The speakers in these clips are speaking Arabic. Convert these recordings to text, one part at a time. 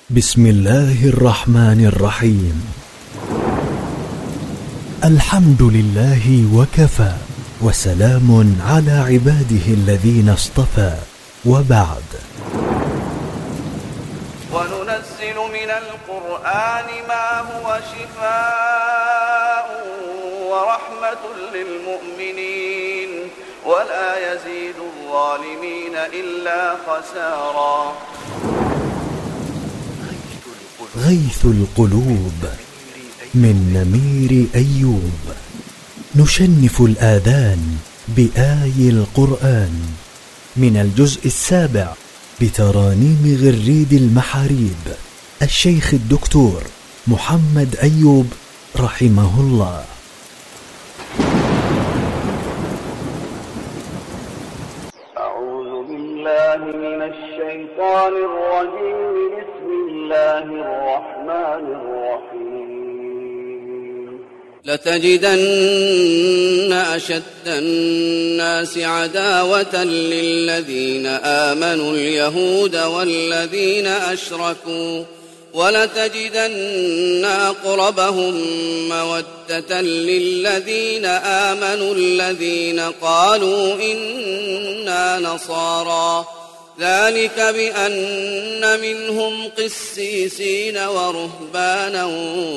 بسم الله الرحمن الرحيم. الحمد لله وكفى، وسلام على عباده الذين اصطفى، وبعد. وننزل من القرآن ما هو شفاء ورحمة للمؤمنين ولا يزيد الظالمين إلا خسارا. غيث القلوب من نمير أيوب. نشنف الآذان بآي القرآن من الجزء 7 بترانيم غريد المحاريب الشيخ الدكتور محمد أيوب رحمه الله. أعوذ بالله من الشيطان الرجيم. بسم الله الرحمن الرحيم. لتجدن أشد الناس عداوة للذين آمنوا اليهود والذين أشركوا، ولتجدن أقربهم مودة للذين آمنوا الذين قالوا إنا نصارى، ذلك بأن منهم قسيسين ورهبانا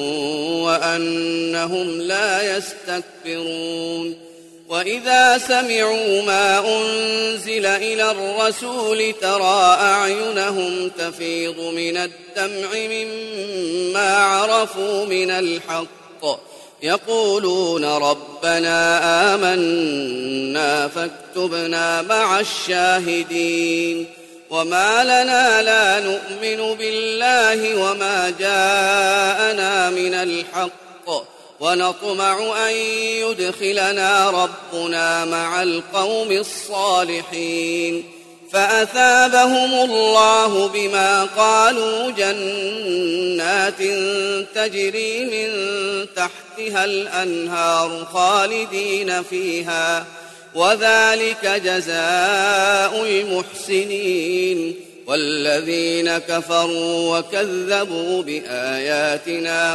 وأنهم لا يستكبرون. وإذا سمعوا ما أنزل إلى الرسول ترى أعينهم تفيض من الدمع مما عرفوا من الحق، يقولون ربنا آمنا فاكتبنا مع الشاهدين. وما لنا لا نؤمن بالله وما جاءنا من الحق، ونطمع أن يدخلنا ربنا مع القوم الصالحين. فأثابهم الله بما قالوا جنات تجري من تحتها الأنهار خالدين فيها، وذلك جزاء المحسنين. والذين كفروا وكذبوا بآياتنا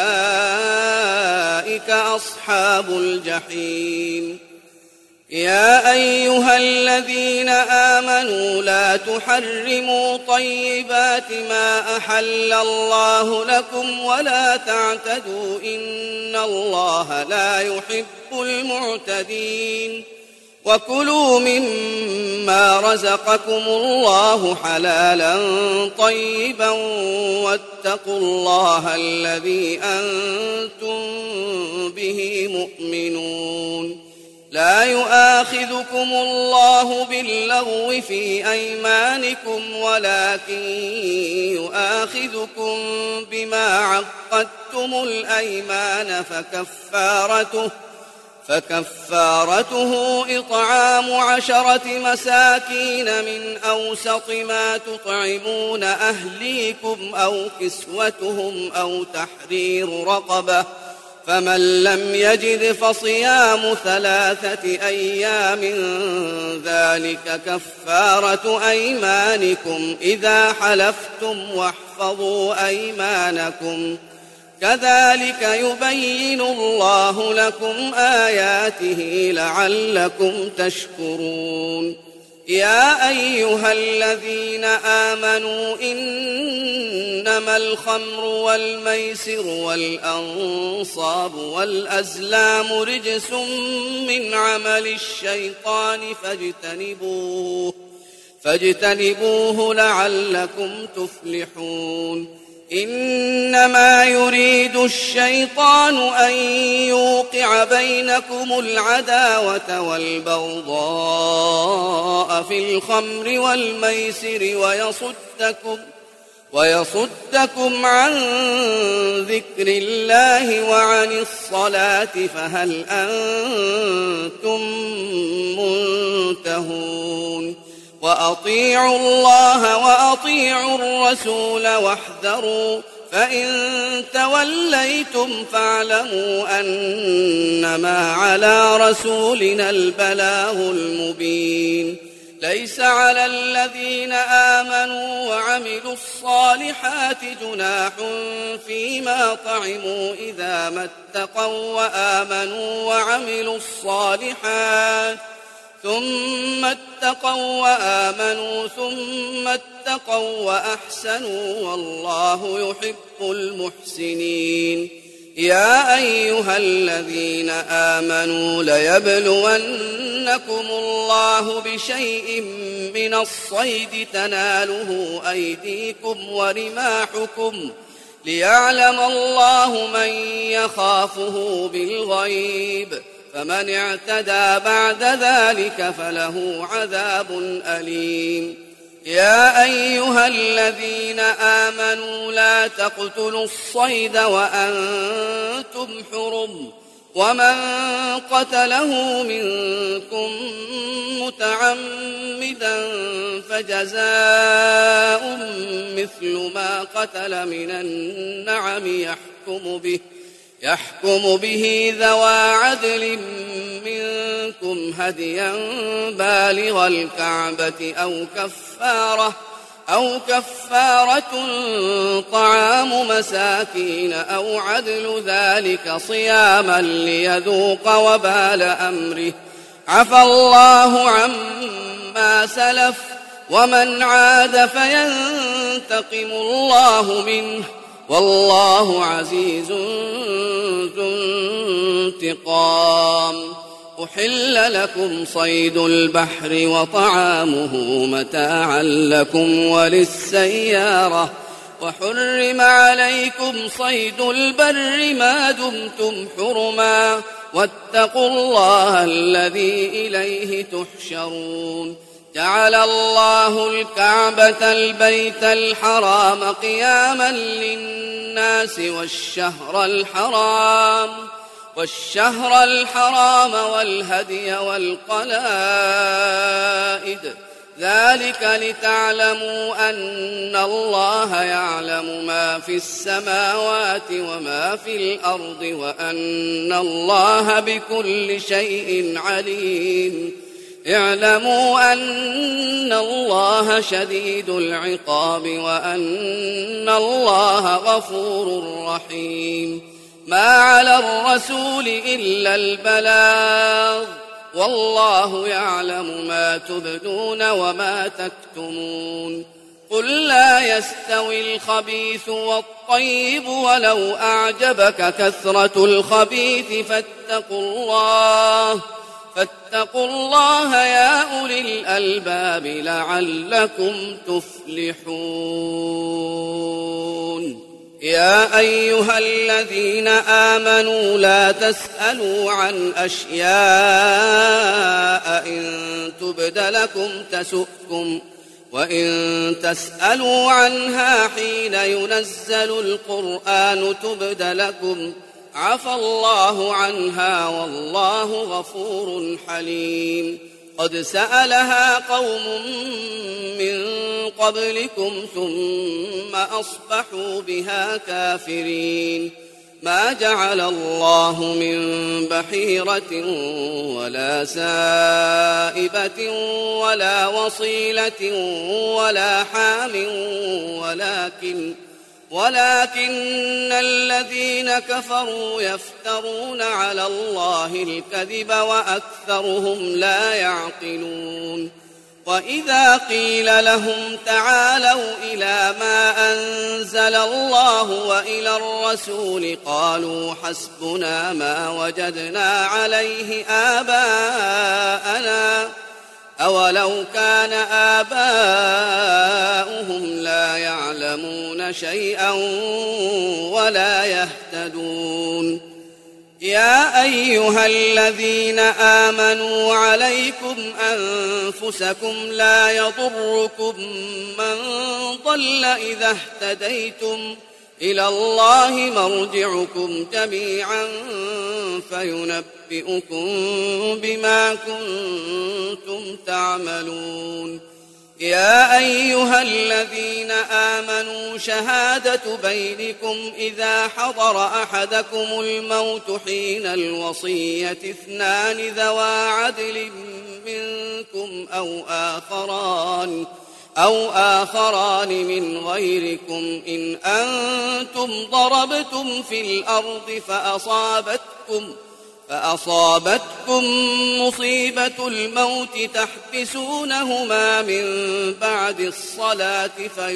أولئك أصحاب الجحيم. يا أيها الذين آمنوا لا تحرموا طيبات ما أحل الله لكم ولا تعتدوا إن الله لا يحب المعتدين. وكلوا مما رزقكم الله حلالا طيبا واتقوا الله الذي أنتم به مؤمنون. لا يؤاخذكم الله باللغو في أيمانكم ولكن يؤاخذكم بما عقدتم الأيمان، فكفارته إطعام 10 مساكين من أوسط ما تطعمون أهليكم أو كسوتهم أو تحرير رقبة، فمن لم يجد فصيام 3 أيام، ذلك كفارة أيمانكم إذا حلفتم، واحفظوا أيمانكم، كذلك يبين الله لكم آياته لعلكم تشكرون. يا أيها الذين آمنوا إنما الخمر والميسر والأنصاب والأزلام رجس من عمل الشيطان فاجتنبوه لعلكم تفلحون. إنما يريد الشيطان أن يوقع بينكم العداوة والبغضاء في الخمر والميسر ويصدكم عن ذكر الله وعن الصلاة، فهل أنتم منتهون؟ وأطيعوا الله وأطيعوا الرسول واحذروا، فإن توليتم فاعلموا أنما على رسولنا البلاغ المبين. ليس على الذين آمنوا وعملوا الصالحات جناح فيما طعموا إذا ما اتقوا وآمنوا وعملوا الصالحات ثم اتقوا وآمنوا ثم اتقوا وأحسنوا والله يحب المحسنين. يا أيها الذين آمنوا ليبلونكم الله بشيء من الصيد تناله أيديكم ورماحكم ليعلم الله من يخافه بالغيب فمن اعتدى بعد ذلك فله عذاب أليم. يا أيها الذين آمنوا لا تقتلوا الصيد وأنتم حرم ومن قتله منكم متعمدا فجزاء مثل ما قتل من النعم يحكم به ذوى عدل منكم هديا بالغ الكعبة أو كفارة طعام مساكين أو عدل ذلك صياما ليذوق وبال أمره عفى الله عما سلف ومن عاد فينتقم الله منه والله عزيز ذو انتقام. أحل لكم صيد البحر وطعامه متاعا لكم وللسيارة وحرم عليكم صيد البر ما دمتم حرما واتقوا الله الذي إليه تحشرون. جعل الله الكعبة البيت الحرام قياما للناس والشهر الحرام والهدي والقلائد ذلك لتعلموا أن الله يعلم ما في السماوات وما في الأرض وأن الله بكل شيء عليم. اعلموا أن الله شديد العقاب وأن الله غفور رحيم. ما على الرسول إلا البلاغ والله يعلم ما تبدون وما تكتمون. قل لا يستوي الخبيث والطيب ولو أعجبك كثرة الخبيث فاتقوا الله يا أولي الألباب لعلكم تفلحون. يا أيها الذين آمنوا لا تسألوا عن أشياء إن تبد لكم تسؤكم وإن تسألوا عنها حين ينزل القرآن تبد لكم عفى الله عنها والله غفور حليم. قد سألها قوم من قبلكم ثم أصبحوا بها كافرين. ما جعل الله من بحيرة ولا سائبة ولا وصيلة ولا حام ولكن الذين كفروا يفترون على الله الكذب وأكثرهم لا يعقلون. وإذا قيل لهم تعالوا إلى ما أنزل الله وإلى الرسول قالوا حسبنا ما وجدنا عليه آباءنا أولو كان آباؤهم لا يعلمون شيئا ولا يهتدون. يا أيها الذين آمنوا عليكم أنفسكم لا يضركم من ضل إذا اهتديتم إلى الله مرجعكم جميعا فينبئكم بما كنتم تعملون. يا أيها الذين آمنوا شهادة بينكم إذا حضر أحدكم الموت حين الوصية اثنان ذوى عدل منكم أو آخران من غيركم إن أنتم ضربتم في الأرض فأصابتكم مصيبة الموت تحبسونهما من بعد الصلاة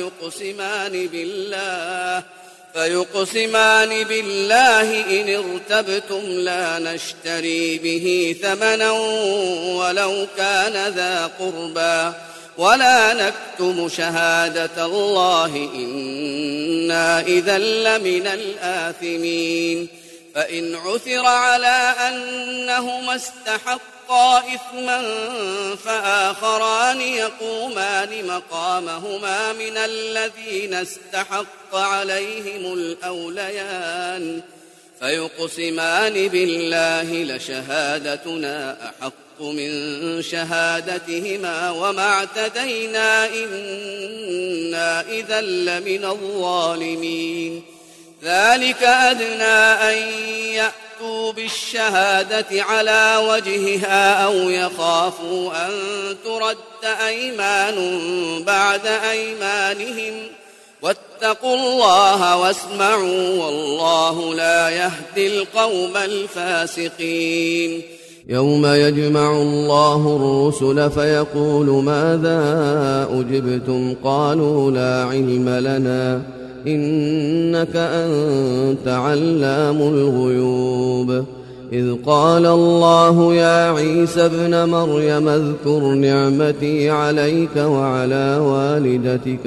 فيقسمان بالله إن ارتبتم لا نشتري به ثمنا ولو كان ذا قربى ولا نكتم شهادة الله إنا إذا لمن الآثمين فإن عثر على أنهما استحقا إثما فآخران يقومان مقامهما من الذين استحق عليهم الأوليان فيقسمان بالله لشهادتنا أحق من شهادتهما وما اعتدينا إنا إذا لمن الظالمين ذلك أدنى أن يأتوا بالشهادة على وجهها أو يخافوا أن ترد أيمان بعد أيمانهم واتقوا الله واسمعوا والله لا يهدي القوم الفاسقين يوم يجمع الله الرسل فيقول ماذا أجبتم قالوا لا علم لنا إنك أنت علام الغيوب إذ قال الله يا عيسى ابن مريم اذكر نعمتي عليك وعلى والدتك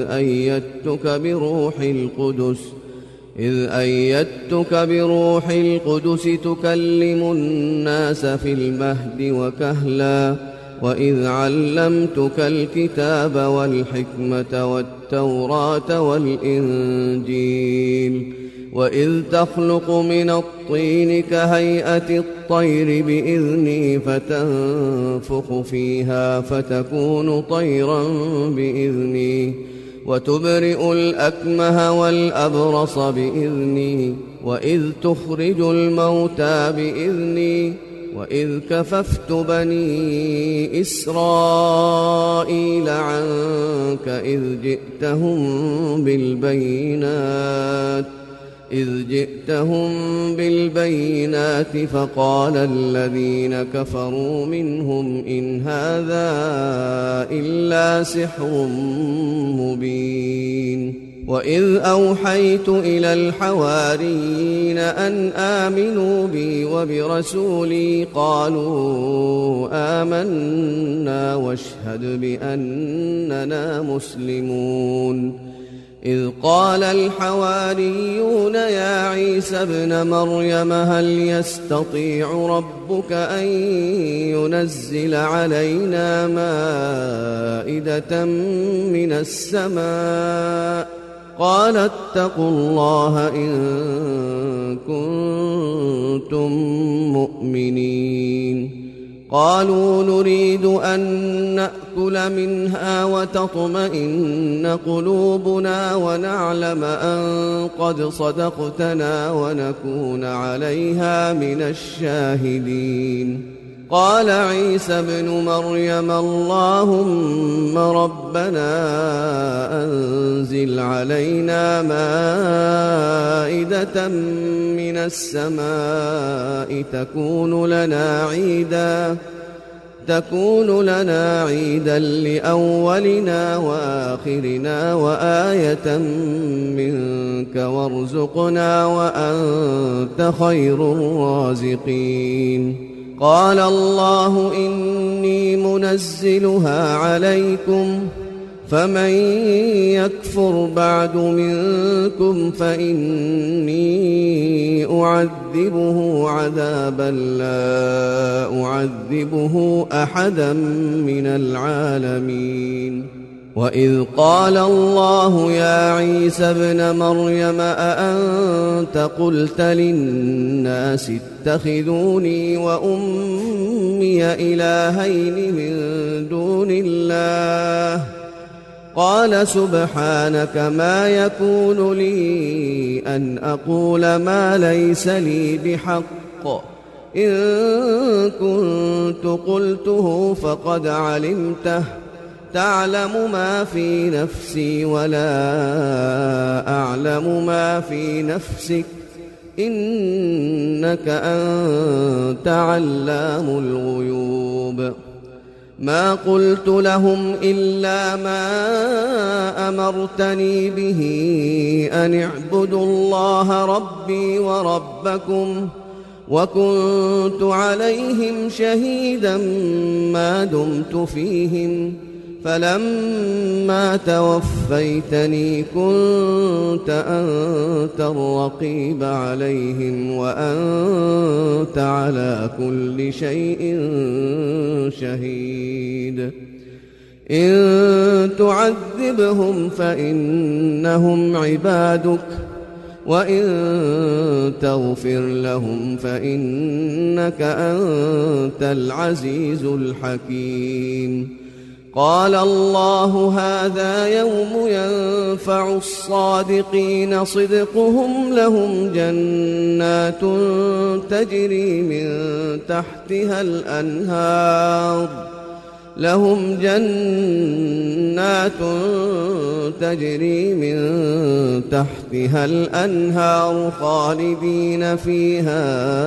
إذ أيدتك بروح القدس تكلم الناس في المهد وكهلا وإذ علمتك الكتاب والحكمة والتوراة والإنجيل وإذ تخلق من الطين كهيئة الطير بإذني فتنفخ فيها فتكون طيرا بإذني وتبرئ الأكمه والأبرص بإذني وإذ تخرج الموتى بإذني وإذ كففت بني إسرائيل عنك إذ جئتهم بالبينات فقال الذين كفروا منهم إن هذا إلا سحر مبين وإذ أوحيت إلى الحواريين أن آمنوا بي وبرسولي قالوا آمنا واشهد بأننا مسلمون إذ قال الحواريون يا عيسى ابن مريم هل يستطيع ربك أن ينزل علينا مائدة من السماء قال اتقوا الله إن كنتم مؤمنين قالوا نريد أن نأكل منها وتطمئن قلوبنا ونعلم أن قد صدقتنا ونكون عليها من الشاهدين قال عيسى ابن مريم اللهم ربنا أنزل علينا مائدة من السماء تكون لنا عيدا لأولنا وآخرنا وآية منك وارزقنا وأنت خير الرازقين قال الله إني منزلها عليكم فمن يكفر بعد منكم فإني أعذبه عذابا لا أعذبه أحدا من العالمين وإذ قال الله يا عيسى ابن مريم أأنت قلت للناس اتخذوني وأمي إلهين من دون الله قال سبحانك ما يكون لي أن أقول ما ليس لي بحق إن كنت قلته فقد علمته تعلم ما في نفسي ولا أعلم ما في نفسك إنك أنت علام الغيوب ما قلت لهم إلا ما أمرتني به أن اعبدوا الله ربي وربكم وكنت عليهم شهيدا ما دمت فيهم فلما توفيتني كنت أنت الرقيب عليهم وأنت على كل شيء شهيد إن تعذبهم فإنهم عبادك وإن تغفر لهم فإنك أنت العزيز الحكيم قال الله هذا يوم ينفع الصادقين صدقهم لهم جنات تجري من تحتها الأنهار خالدين فيها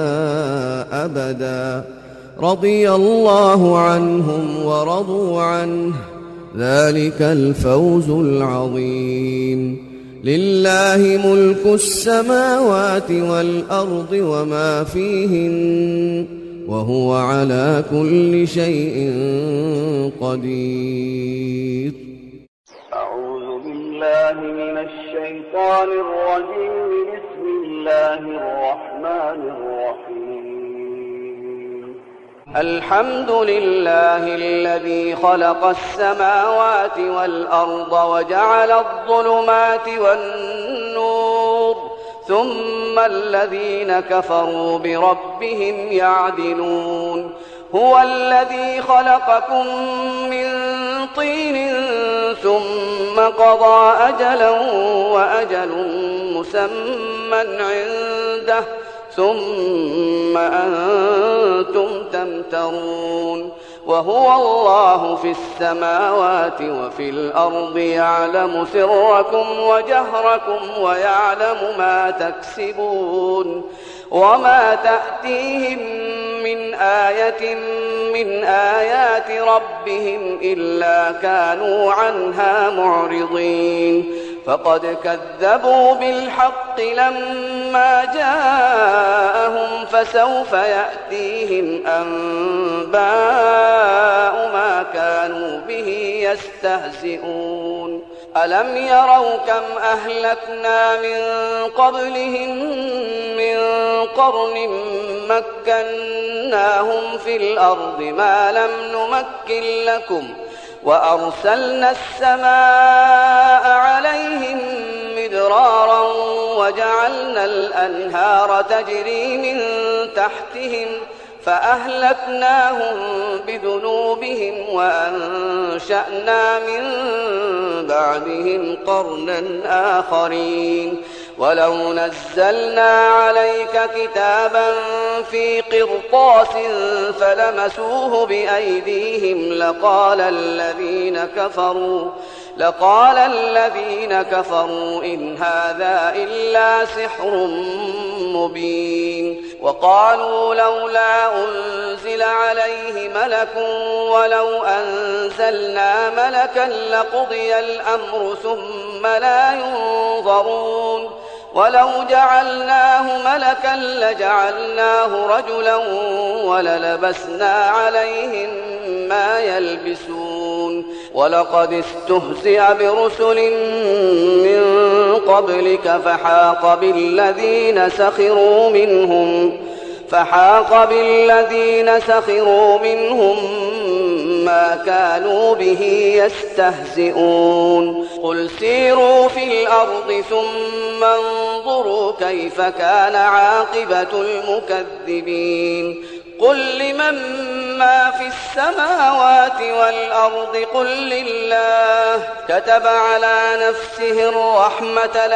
أبدا رضي الله عنهم ورضوا عنه ذلك الفوز العظيم لله ملك السماوات والأرض وما فيهن وهو على كل شيء قدير. أعوذ بالله من الشيطان الرجيم. بسم الله الرحمن الرحيم. الحمد لله الذي خلق السماوات والأرض وجعل الظلمات والنور ثم الذين كفروا بربهم يعدلون. هو الذي خلقكم من طين ثم قضى أجلا وأجل مسمى عنده ثم أنتم تمترون. وهو الله في السماوات وفي الأرض يعلم سركم وجهركم ويعلم ما تكسبون. وما تأتيهم من آية من آيات ربهم إلا كانوا عنها معرضين. فقد كذبوا بالحق لما جاءهم فسوف يأتيهم أنباء ما كانوا به يستهزئون. ألم يروا كم أهلكنا من قبلهم من قرن مكناهم في الأرض ما لم نمكن لكم وأرسلنا السماء عليهم مدرارا وجعلنا الأنهار تجري من تحتهم فأهلكناهم بذنوبهم وأنشأنا من بعدهم قرنا آخرين. ولو نزلنا عليك كتابا في قرطاس فلمسوه بأيديهم لقال الذين كفروا إن هذا إلا سحر مبين. وقالوا لولا أنزل عليه ملك ولو أنزلنا ملكا لقضي الأمر ثم لا ينظرون. ولو جعلناه ملكا لجعلناه رجلا وللبسنا عليهم ما يلبسون. ولقد استهزئ برسل من قبلك فحاق بالذين سخروا منهم ما كانوا به يستهزئون قل سيروا في الأرض ثم انظروا كيف كان عاقبة المكذبين قل لمن ما في السماوات والأرض قل لله كتب على نفسه الرحمة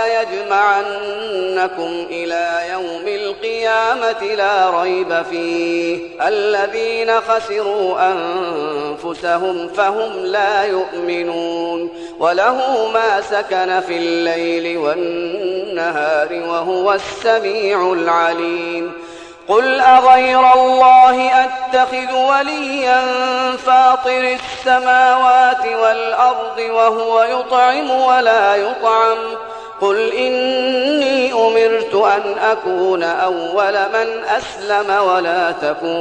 ليجمعنكم إلى يوم القيامة لا ريب فيه الذين خسروا أنفسهم فهم لا يؤمنون وله ما سكن في الليل والنهار وهو السميع العليم قل أغير الله أتخذ وليا فاطر السماوات والأرض وهو يطعم ولا يطعم قل إني أمرت أن أكون أول من أسلم ولا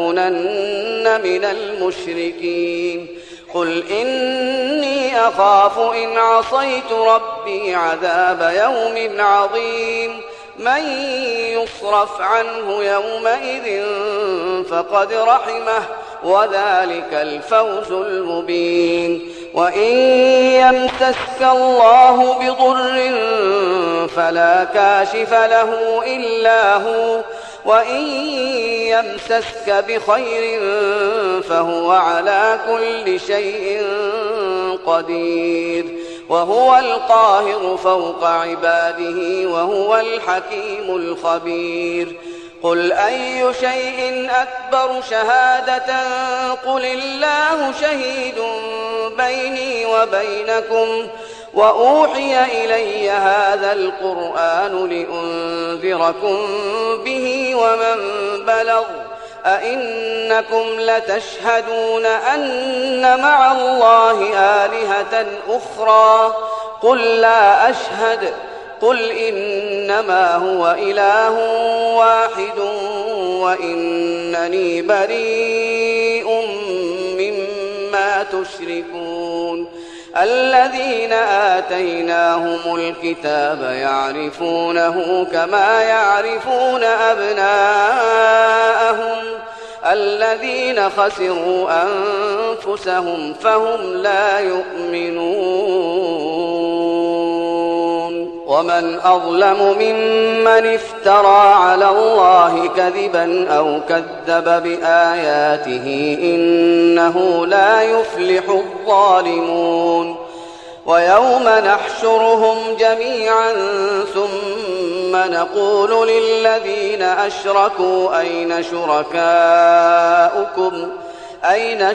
تكونن من المشركين قل إني أخاف إن عصيت ربي عذاب يوم عظيم من يصرف عنه يومئذ فقد رحمه وذلك الفوز المبين وإن يمسسك الله بضر فلا كاشف له إلا هو وإن يمسسك بخير فهو على كل شيء قدير وهو القاهر فوق عباده وهو الحكيم الخبير قل أي شيء أكبر شهادة قل الله شهيد بيني وبينكم وأوحي إلي هذا القرآن لأنذركم به ومن بلغ أئنكم لتشهدون أن مع الله آلهة أخرى قل لا أشهد قل إنما هو إله واحد وإنني بريء مما تشركون الذين آتيناهم الكتاب يعرفونه كما يعرفون أبناءهم الذين خسروا أنفسهم فهم لا يؤمنون ومن أظلم ممن افترى على الله كذبا أو كذب بآياته إنه لا يفلح الظالمون ويوم نحشرهم جميعا ثم نقول للذين أشركوا أين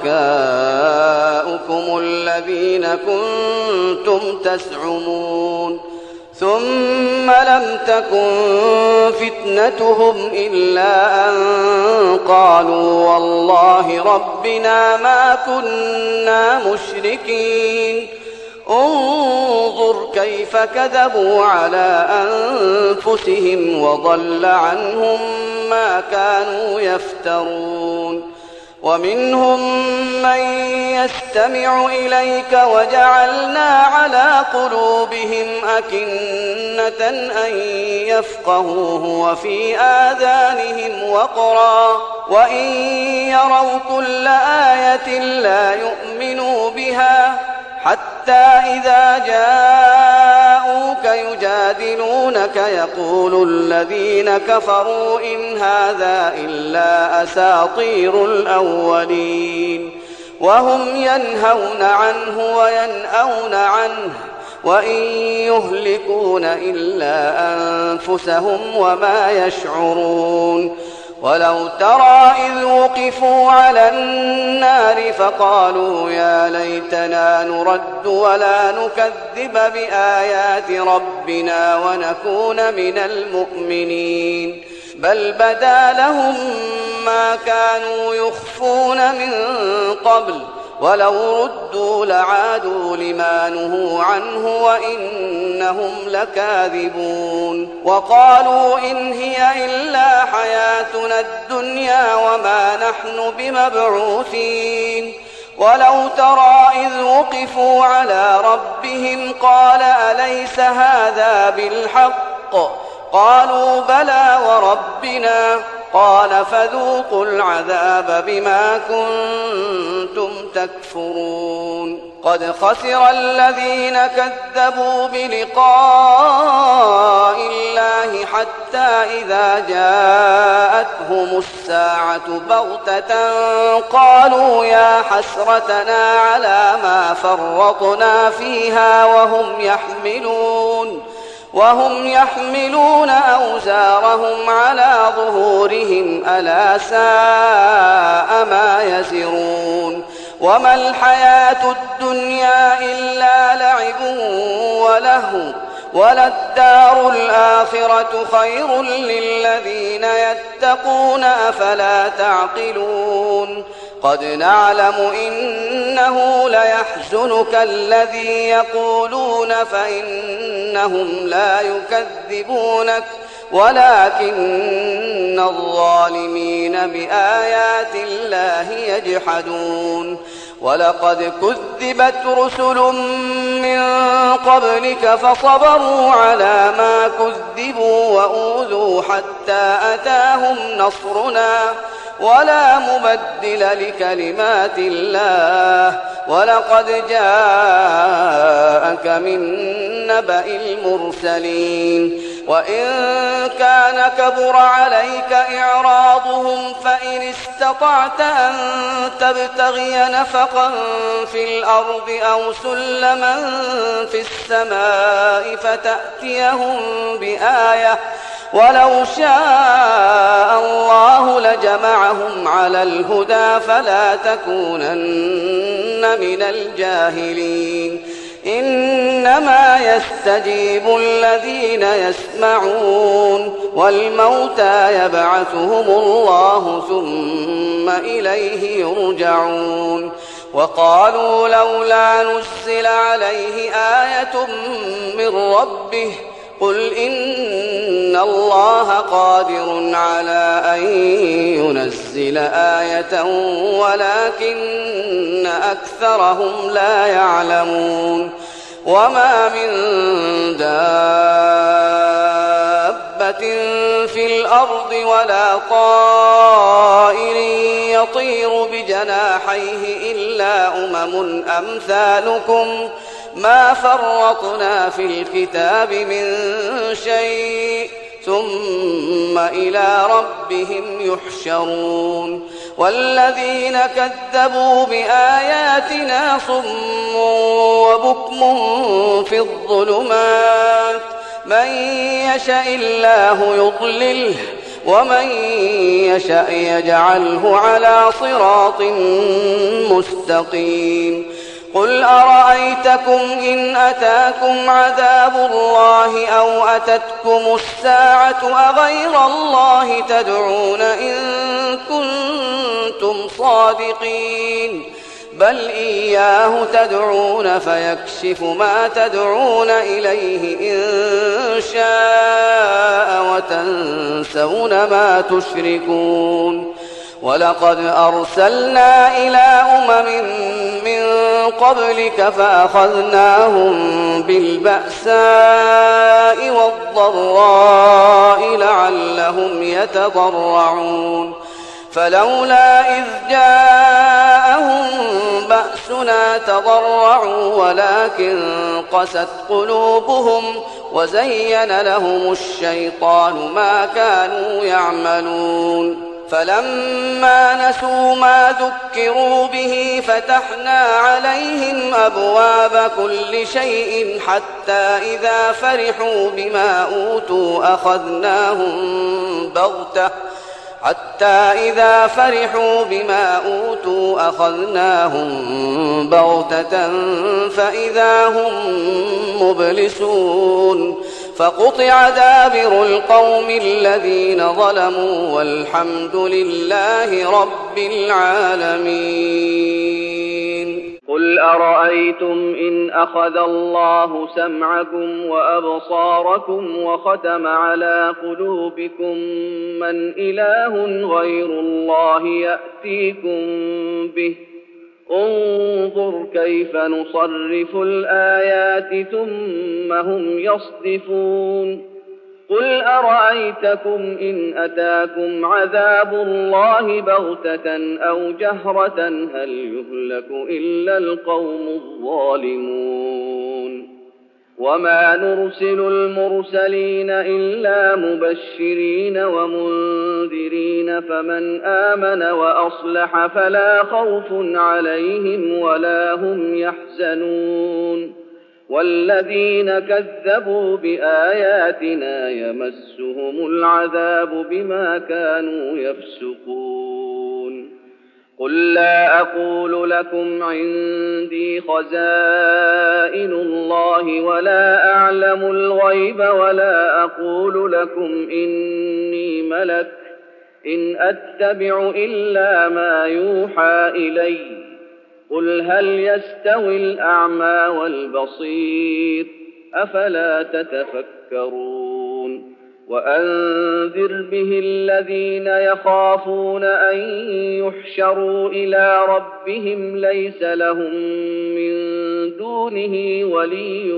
شركاؤكم الذين كنتم تزعمون ثم لم تكن فتنتهم إلا أن قالوا والله ربنا ما كنا مشركين انظر كيف كذبوا على أنفسهم وضل عنهم ما كانوا يفترون ومنهم من يستمع إليك وجعلنا على قلوبهم أكنة أن يفقهوه وفي آذانهم وقرا وإن يروا كل آية لا يؤمنوا بها حتى إذا جاءوك يجادلونك يقول الذين كفروا إن هذا إلا أساطير الأولين وهم ينهون عنه وينأون عنه وإن يهلكون إلا أنفسهم وما يشعرون ولو ترى إذ وقفوا على النار فقالوا يا ليتنا نرد ولا نكذب بآيات ربنا ونكون من المؤمنين بل بدا لهم ما كانوا يخفون من قبل ولو ردوا لعادوا لما نهوا عنه وإنهم لكاذبون وقالوا إن هي إلا حياتنا الدنيا وما نحن بمبعوثين ولو ترى إذ وقفوا على ربهم قال أليس هذا بالحق قالوا بلى وربنا قال فذوقوا العذاب بما كنتم تكفرون قد خسر الذين كذبوا بلقاء الله حتى إذا جاءتهم الساعة بغتة قالوا يا حسرتنا على ما فرطنا فيها وهم يحملون أوزارهم على ظهورهم ألا ساء ما يزرون وما الحياة الدنيا إلا لعب ولهو وللدار الآخرة خير للذين يتقون أفلا تعقلون قد نعلم إنه ليحزنك الذي يقولون فإنهم لا يكذبونك ولكن الظالمين بآيات الله يجحدون ولقد كذبت رسل من قبلك فصبروا على ما كذبوا وأوذوا حتى أتاهم نصرنا ولا مبدل لكلمات الله ولقد جاءك من نبأ المرسلين وإن كان كبر عليك إعراضهم فإن استطعت أن تبتغي نفقا في الأرض أو سلما في السماء فتأتيهم بآية ولو شاء الله لجمعهم على الهدى فلا تكونن من الجاهلين إنما يستجيب الذين يسمعون والموتى يبعثهم الله ثم إليه يرجعون وقالوا لولا نزل عليه آية من ربه قل إن الله قادر على أن ينزل آية ولكن أكثرهم لا يعلمون وما من دابة في الأرض ولا طائر يطير بجناحيه إلا أمم أمثالكم ما فرطنا في الكتاب من شيء ثم إلى ربهم يحشرون والذين كذبوا بآياتنا صم وبكم في الظلمات من يشاء الله يضلله ومن يشاء يجعله على صراط مستقيم قل أرأيتكم إن أتاكم عذاب الله أو أتتكم الساعة أغير الله تدعون إن كنتم صادقين بل إياه تدعون فيكشف ما تدعون إليه إن شاء وتنسون ما تشركون ولقد أرسلنا إلى أمم من قبلك فأخذناهم بالبأساء والضراء لعلهم يتضرعون فلولا إذ جاءهم بأسنا تضرعوا ولكن قست قلوبهم وزين لهم الشيطان ما كانوا يعملون فلما نسوا ما ذكروا به فتحنا عليهم أبواب كل شيء حتى إذا فرحوا بما أوتوا أخذناهم بغتة فإذا هم مبلسون فقطع دابر القوم الذين ظلموا والحمد لله رب العالمين قل أرأيتم إن أخذ الله سمعكم وأبصاركم وختم على قلوبكم من إله غير الله يأتيكم به انظر كيف نصرف الآيات ثم هم يصدفون قل أرأيتكم إن أتاكم عذاب الله بغتة أو جهرة هل يهلك إلا القوم الظالمون وما نرسل المرسلين إلا مبشرين ومنذرين فمن آمن وأصلح فلا خوف عليهم ولا هم يحزنون والذين كذبوا بآياتنا يمسهم العذاب بما كانوا يفسقون قل لا أقول لكم عندي خزائن الله ولا أعلم الغيب ولا أقول لكم إني ملك إن أتبع إلا ما يوحى إلي قل هل يستوي الأعمى والبصير أفلا تتفكرون وأنذر به الذين يخافون أن يحشروا إلى ربهم ليس لهم من دونه ولي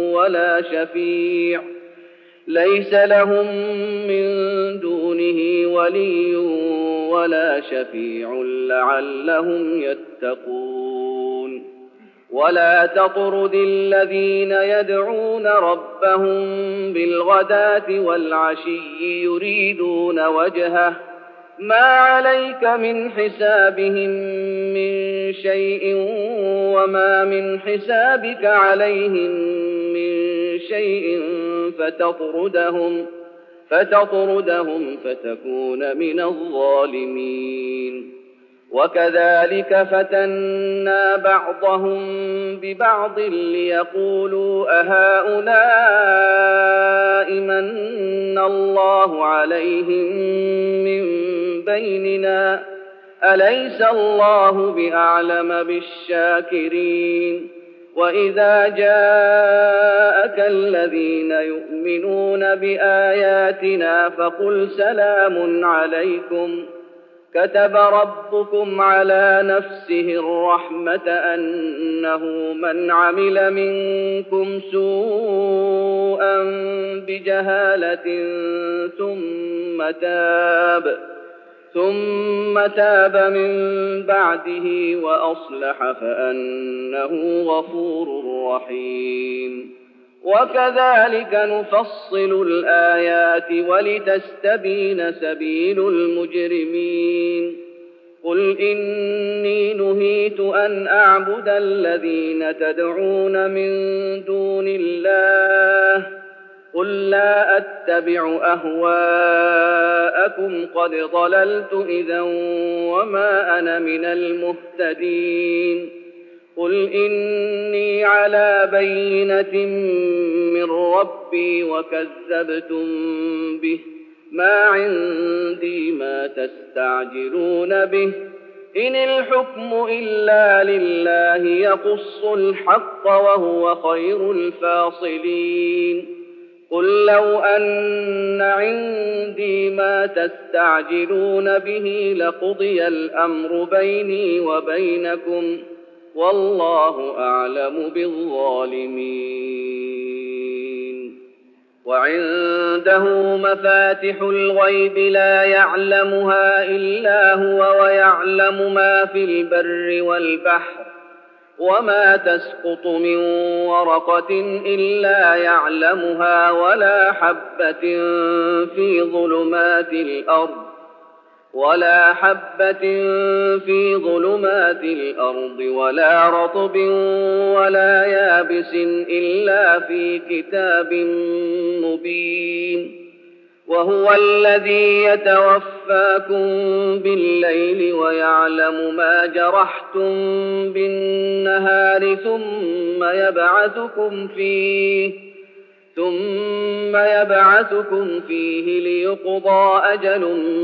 ولا شفيع لعلهم يتقون ولا تطرد الذين يدعون ربهم بالغداة والعشي يريدون وجهه ما عليك من حسابهم من شيء وما من حسابك عليهم من شيء فتطردهم فتكون من الظالمين وكذلك فتنا بعضهم ببعض ليقولوا أهؤلاء من الله عليهم من بيننا أليس الله بأعلم بالشاكرين وإذا جاءك الذين يؤمنون بآياتنا فقل سلام عليكم كتب ربكم على نفسه الرحمة أنه من عمل منكم سوءا بجهالة ثم تاب من بعده وأصلح فأنه غفور رحيم وكذلك نفصل الآيات ولتستبين سبيل المجرمين قل إني نهيت أن أعبد الذين تدعون من دون الله قل لا أتبع أهواءكم قد ضللت إذا وما أنا من المهتدين قل إني على بينة من ربي وكذبتم به ما عندي ما تستعجلون به إن الحكم إلا لله يقص الحق وهو خير الفاصلين قل لو أن عندي ما تستعجلون به لقضي الأمر بيني وبينكم والله أعلم بالظالمين وعنده مفاتح الغيب لا يعلمها إلا هو ويعلم ما في البر والبحر وما تسقط من ورقة إلا يعلمها ولا حبة في ظلمات الأرض ولا رطب ولا يابس إلا في كتاب مبين وهو الذي يتوفاكم بالليل ويعلم ما جرحتم بالنهار ثم يبعثكم فيه ليقضى أجل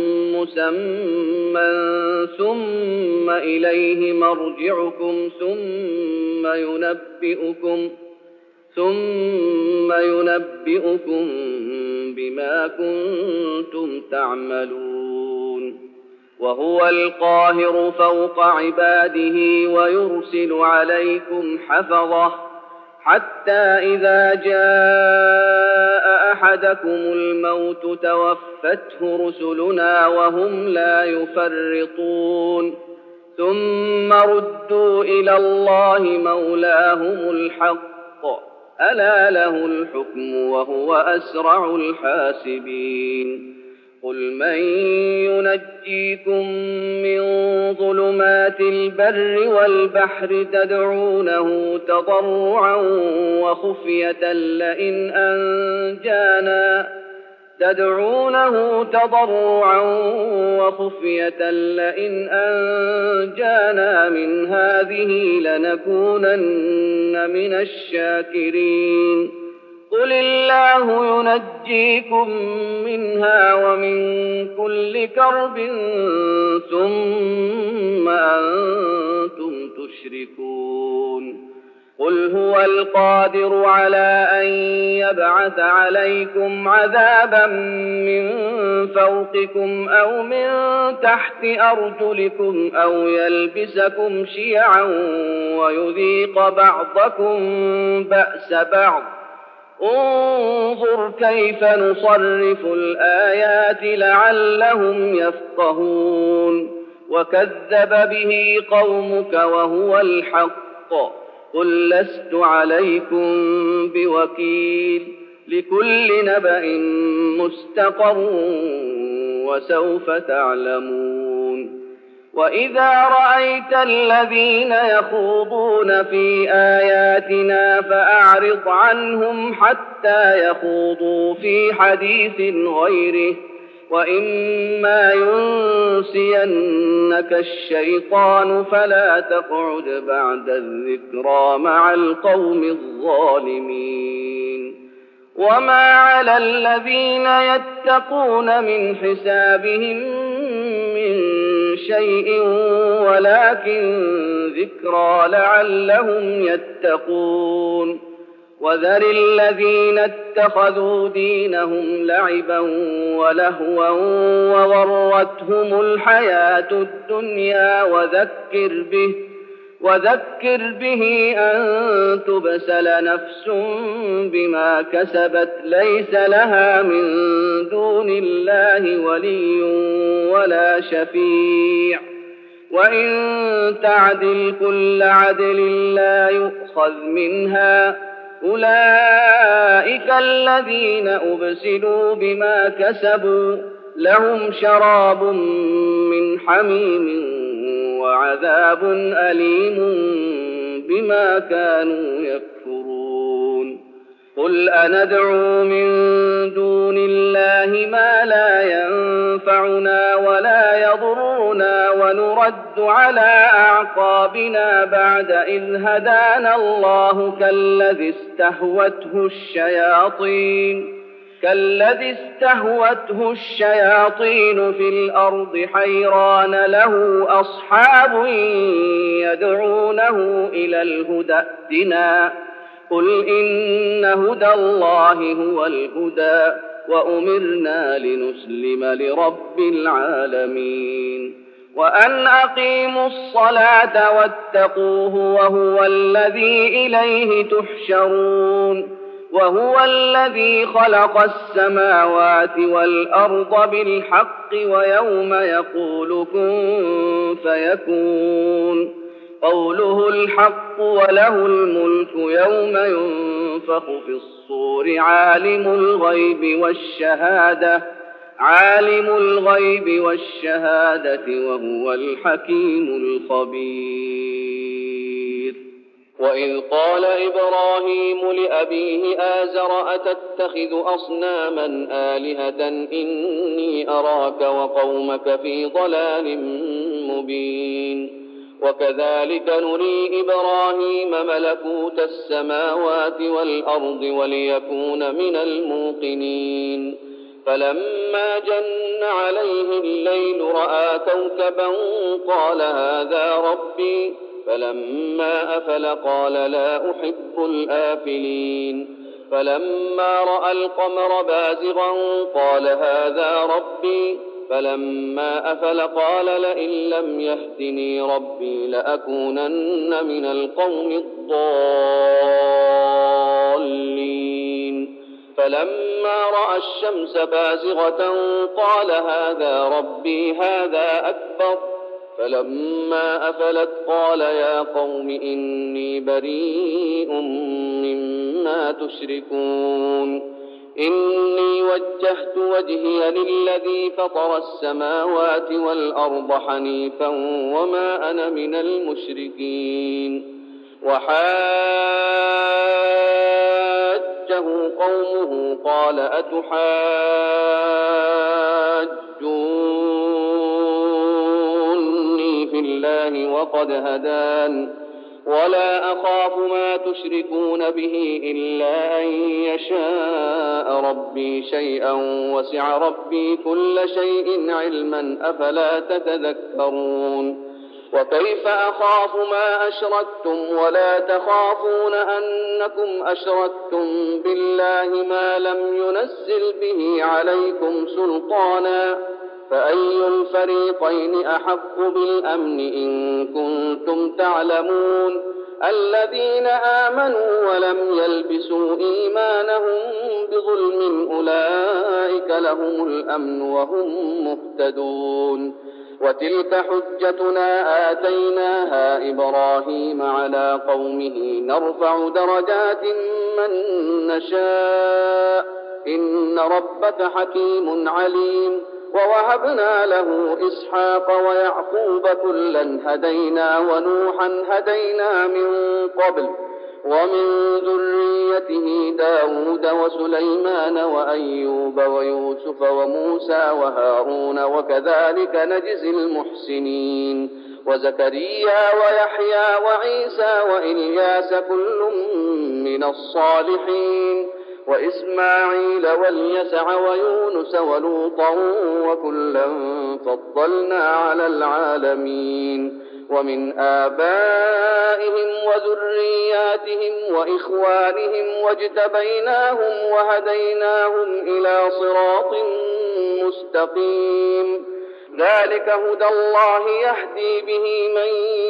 مسمى ثم إليه مرجعكم ثم ينبئكم بما كنتم تعملون وهو القاهر فوق عباده ويرسل عليكم حفظه حتى إذا جاء أحدكم الموت توفته رسلنا وهم لا يفرطون ثم ردوا إلى الله مولاهم الحق ألا له الحكم وهو أسرع الحاسبين قل من ينجيكم من ظلمات البر والبحر تدعونه تضرعا وخفية لئن أنجانا من هذه لنكونن من الشاكرين قل الله ينجيكم منها ومن كل كرب ثم أنتم تشركون قل هو القادر على أن يبعث عليكم عذابا من فوقكم أو من تحت أرجلكم أو يلبسكم شيعا ويذيق بعضكم بأس بعض انظر كيف نصرف الآيات لعلهم يفقهون وكذب به قومك وهو الحق قل لست عليكم بوكيل لكل نبأ مستقر وسوف تعلمون وإذا رأيت الذين يخوضون في آياتنا فأعرض عنهم حتى يخوضوا في حديث غيره وإما ينسينك الشيطان فلا تقعد بعد الذكرى مع القوم الظالمين وما على الذين يتقون من حسابهم من شيء ولكن ذكرى لعلهم يتقون وذر الذين اتخذوا دينهم لعبا ولهوا وغرتهم الحياة الدنيا وذكر به أن تبسل نفس بما كسبت ليس لها من دون الله ولي ولا شفيع وإن تعدل كل عدل لا يؤخذ منها أولئك الذين أبسلوا بما كسبوا لهم شراب من حميم وعذاب أليم بما كانوا يكفرون قل أندعو من دون الله ما لا ينفعنا ولا يضرنا ونرد على أعقابنا بعد إذ هدانا الله كالذي استهوته الشياطين في الأرض حيران له أصحاب يدعونه إلى الهدى ائتنا قل إن هدى الله هو الهدى وأمرنا لنسلم لرب العالمين وأن أقيموا الصلاة واتقوه وهو الذي إليه تحشرون وهو الذي خلق السماوات والأرض بالحق ويوم يقول كن فيكون قوله الحق وله الملك يوم ينفخ في الصور عالم الغيب والشهادة وهو الحكيم الخبير وإذ قال إبراهيم لأبيه آزر أتتخذ أصناما آلهة إني أراك وقومك في ضلال مبين وكذلك نري إبراهيم ملكوت السماوات والأرض وليكون من الموقنين فلما جن عليه الليل رأى كوكبا قال هذا ربي فلما أفل قال لا أحب الآفلين فلما رأى القمر بازغا قال هذا ربي فلما أفل قال لئن لم يهدني ربي لأكونن من القوم الضالين فلما رأى الشمس بازغة قال هذا ربي هذا أكبر فلما أفلت قال يا قوم إني بريء مما تشركون إني وجهت وجهي للذي فطر السماوات والأرض حنيفا وما أنا من المشركين وحاجه قومه قال أتحاجوني في الله وقد هدان ولا أخاف ما تشركون به إلا أن يشاء ربي شيئا وسع ربي كل شيء علما أفلا تتذكرون وكيف أخاف ما أشركتم ولا تخافون أنكم أشركتم بالله ما لم ينزل به عليكم سلطانا فأي الفريقين أحق بالأمن إن كنتم تعلمون الذين آمنوا ولم يلبسوا إيمانهم بظلم أولئك لهم الأمن وهم مهتدون وتلك حجتنا آتيناها إبراهيم على قومه نرفع درجات من نشاء إن ربك حكيم عليم ووهبنا له إسحاق ويعقوب كلا هدينا ونوحا هدينا من قبل ومن ذريته داود وسليمان وأيوب ويوسف وموسى وهارون وكذلك نجزي المحسنين وزكريا ويحيى وعيسى وإلياس كل من الصالحين وإسماعيل واليسع ويونس ولوطا وكلا فضلنا على العالمين ومن آبائهم وذرياتهم وإخوانهم واجتبيناهم وهديناهم إلى صراط مستقيم ذلك هدى الله يهدي به من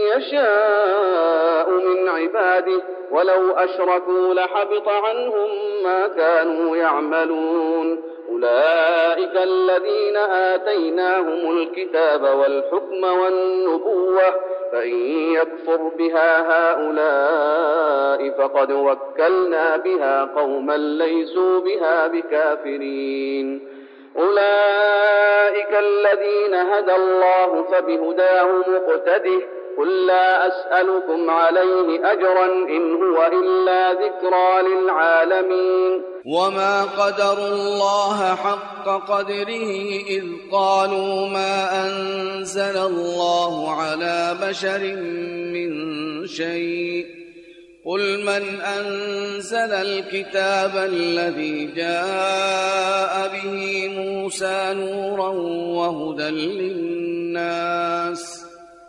يشاء من عباده ولو أشركوا لحبط عنهم ما كانوا يعملون أولئك الذين آتيناهم الكتاب والحكم والنبوة فإن يكفر بها هؤلاء فقد وكلنا بها قوما ليسوا بها بكافرين أولئك الذين هدى الله فبهداه مقتده قل لا أسألكم عليه أجرا إن هو إلا ذكرى للعالمين وما قدروا الله حق قدره إذ قالوا ما أنزل الله على بشر من شيء قل من أنزل الكتاب الذي جاء به موسى نورا وهدى للناس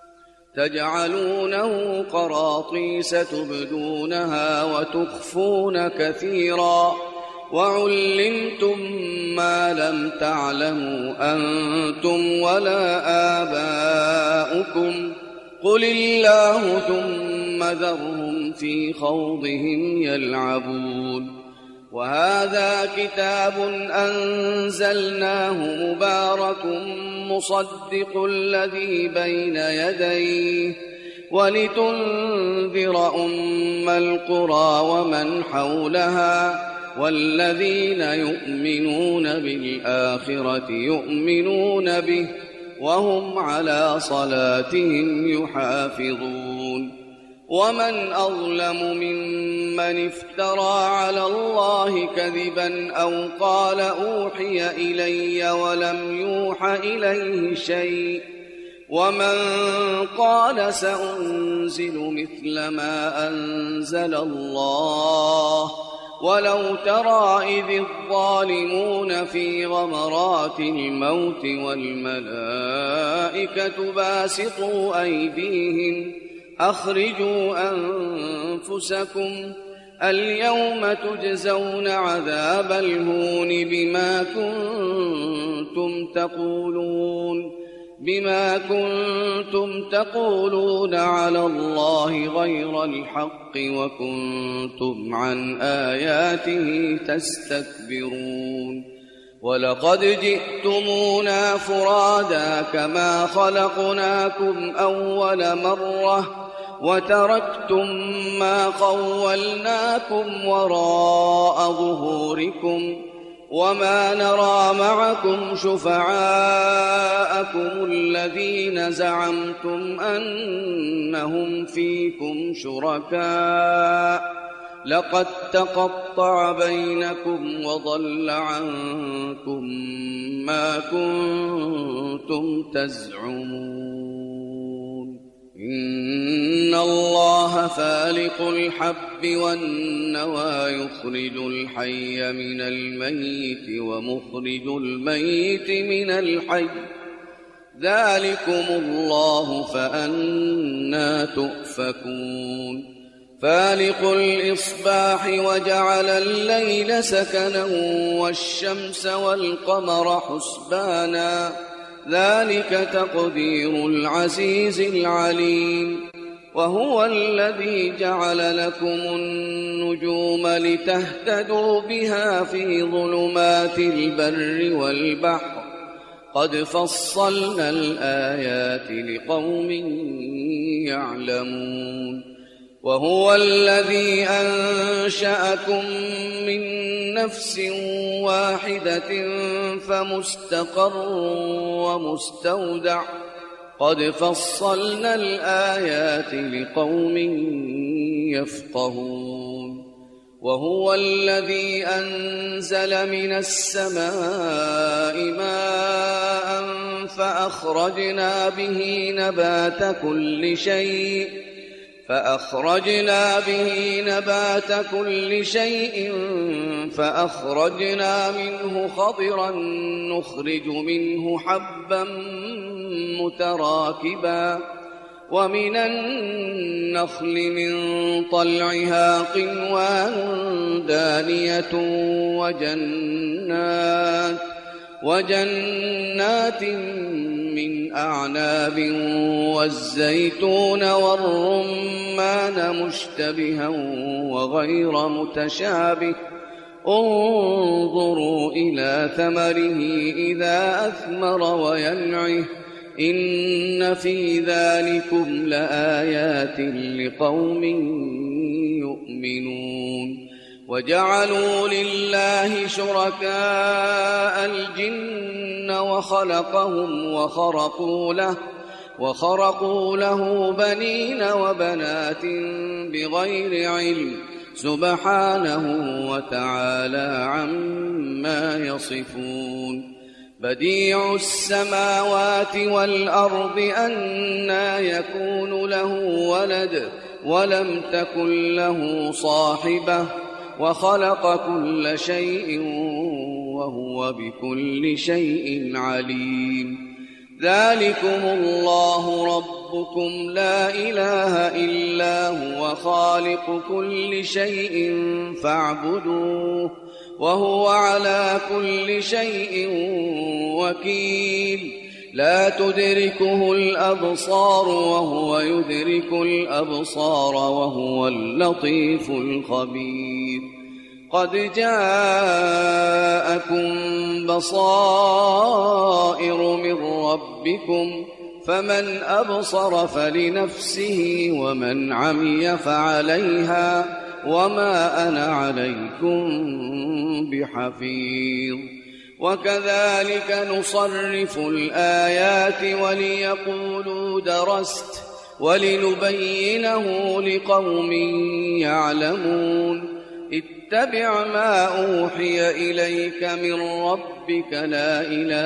تجعلونه قراطيس تبدونها وتخفون كثيرا وعلمتم ما لم تعلموا أنتم ولا آباؤكم قل الله ثم ذرهم في خوضهم يلعبون وهذا كتاب أنزلناه مبارك مصدق الذي بين يديه ولتنذر أم القرى ومن حولها والذين يؤمنون بالآخرة يؤمنون به وهم على صلاتهم يحافظون ومن أظلم ممن افترى على الله كذبا أو قال أوحي إلي ولم يوح إليه شيء ومن قال سأنزل مثل ما أنزل الله ولو ترى إذ الظالمون في غمرات الموت والملائكة باسطوا أيديهم أخرجوا أنفسكم اليوم تجزون عذاب الهون بما كنتم تقولون على الله غير الحق وكنتم عن آياته تستكبرون ولقد جئتمونا فرادا كما خلقناكم أول مرة وتركتم ما خولناكم وراء ظهوركم وما نرى معكم شفعاءكم الذين زعمتم أنهم فيكم شركاء لقد تقطع بينكم وضل عنكم ما كنتم تزعمون إن الله فالق الحب والنوى يخرج الحي من الميت ومخرج الميت من الحي ذلكم الله فأنى تؤفكون فالق الإصباح وجعل الليل سكنا والشمس والقمر حسبانا ذلك تقدير العزيز العليم وهو الذي جعل لكم النجوم لتهتدوا بها في ظلمات البر والبحر قد فصلنا الآيات لقوم يعلمون وهو الذي أنشأكم من نفس واحدة فمستقر ومستودع قد فصلنا الآيات لقوم يفقهون وهو الذي أنزل من السماء ماء فأخرجنا به نبات كل شيء فأخرجنا منه خضرا نخرج منه حبا متراكبا ومن النخل من طلعها قنوان دانية وجنات من أعناب والزيتون والرمان مشتبها وغير متشابه انظروا إلى ثمره إذا أثمر وينعه إن في ذلكم لآيات لقوم يؤمنون وجعلوا لله شركاء الجن وخلقهم وخرقوا له بنين وبنات بغير علم سبحانه وتعالى عما يصفون بديع السماوات والأرض أنى يكون له ولد ولم تكن له صاحبة وخلق كل شيء وهو بكل شيء عليم ذلكم الله ربكم لا إله إلا هو خالق كل شيء فاعبدوه وهو على كل شيء وكيل لا تدركه الأبصار وهو يدرك الأبصار وهو اللطيف الخبير قد جاءكم بصائر من ربكم فمن أبصر فلنفسه ومن عمي فعليها وما أنا عليكم بحفيظ وكذلك نصرف الآيات وليقولوا درست ولنبينه لقوم يعلمون اتبع ما أوحي إليك من ربك لا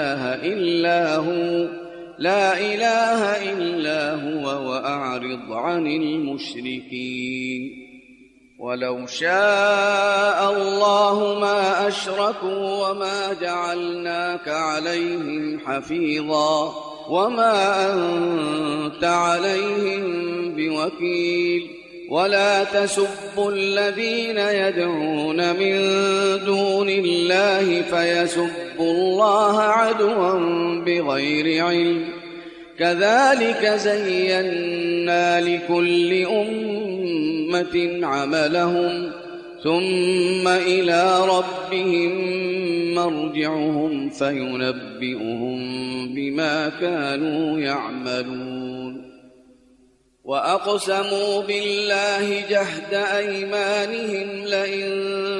إله إلا هو وأعرض عن المشركين ولو شاء الله ما أشركوا وما جعلناك عليهم حفيظا وما أنت عليهم بوكيل ولا تسبوا الذين يدعون من دون الله فيسبوا الله عدوا بغير علم كذلك زينا لكل أمة عملهم ثم إلى ربهم مرجعهم فينبئهم بما كانوا يعملون وأقسموا بالله جهد أيمانهم لئن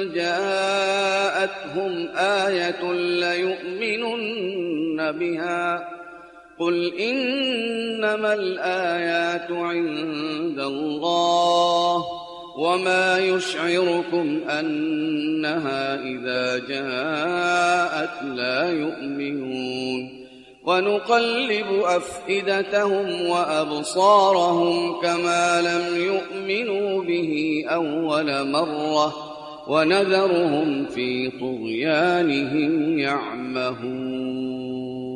جاءتهم آية ليؤمنن بها قل إنما الآيات عند الله وما يشعركم أنها إذا جاءت لا يؤمنون ونقلب أفئدتهم وأبصارهم كما لم يؤمنوا به أول مرة ونذرهم في طغيانهم يعمهون